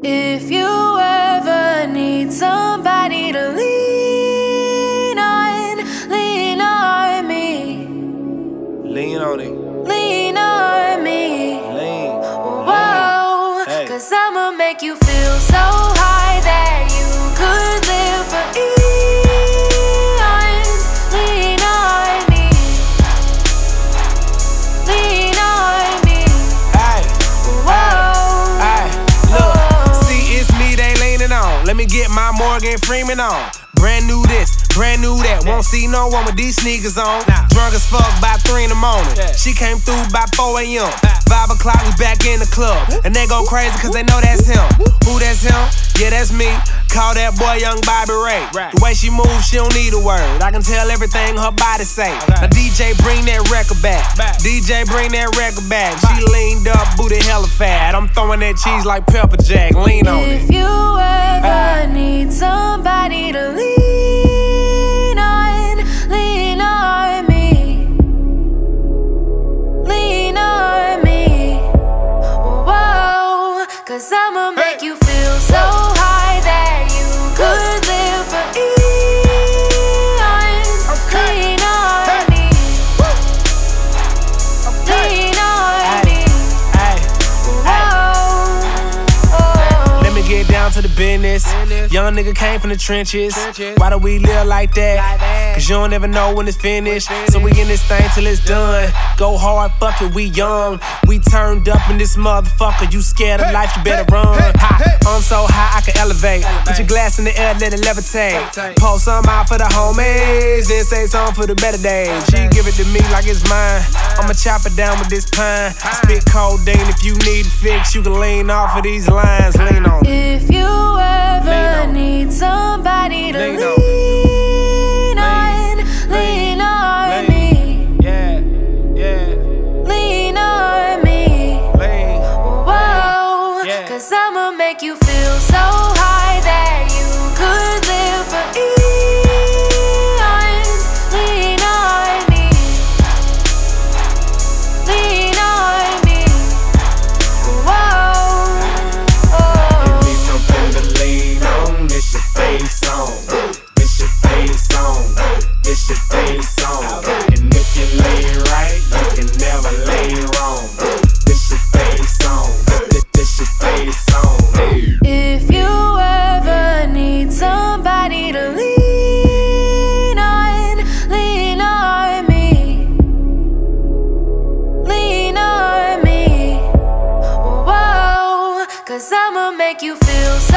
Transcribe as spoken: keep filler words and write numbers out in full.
If you ever need somebody to lean on, lean on me. Lean on it. Lean on me. Lean. Whoa, Hey. cause I'ma make you feel so high that you could live for eons. Lean on me. Lean on me. Hey. Whoa. Hey. Look. See, it's me they leaning on. Let me get my Morgan Freeman on. Brand new this, brand new that. Won't see no one with these sneakers on. Drunk as fuck by three in the morning. She came through by four a.m. Five o'clock, we back in the club. And they go crazy cause they know that's him. Who that's him? Yeah, that's me. Call that boy Young Bobby Ray. The way she moves, she don't need a word. I can tell everything her body say. Now D J, bring that record back. D J, bring that record back. She leaned up, booty hella fat. I'm throwing that cheese like pepper jack. Lean on it. If you ever need somebody to lean on, lean on me. Lean on me. Whoa, cause I'ma make you feel so high that you could live for eons. Lean on me. Lean on me. Hey. Whoa. Let me get down to the business. Young nigga came from the trenches. Why do we live like that? Cause you don't ever know when it's finished. So we in this thing till it's done. Go hard, fuck it, we young. We turned up in this motherfucker. You scared of life, you better run. High. I'm so high, I can elevate. Put your glass in the air, let it levitate. Pull some out for the homies, then say something for the better days. She give it to me like it's mine. I'ma chop it down with this pine. I spit codeine, if you need a fix, you can lean off of these lines. Lean on it. If you ever need somebody to Lean on. lean on, lean on me. Yeah, yeah, Lean on me. lean. Whoa, Yeah. cause I'ma make you feel so high that you could live for eons. Lean on me. Lean on me. Whoa. Give me something to lean on, it's your face on. It's your face on. It's your face on. And if you lay right, you can never lay wrong. It's your face on. It's your face on. If you ever need somebody to lean on, lean on me. Lean on me. Whoa, cause I'ma make you feel so